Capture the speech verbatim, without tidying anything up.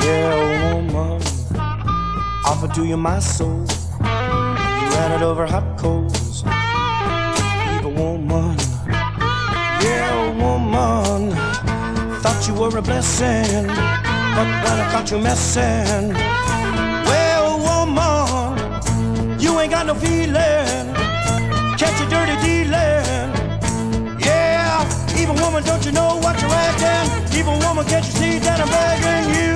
Yeah, woman, offer to you my soul. You ran it over hot coals. Evil woman, yeah, woman, thought you were a blessing, but when I caught you messing, well, woman, you ain't got no feeling. Catch you dirty dealing. Yeah, evil woman, don't you know what you're acting? Evil woman, can't you see that I'm begging you?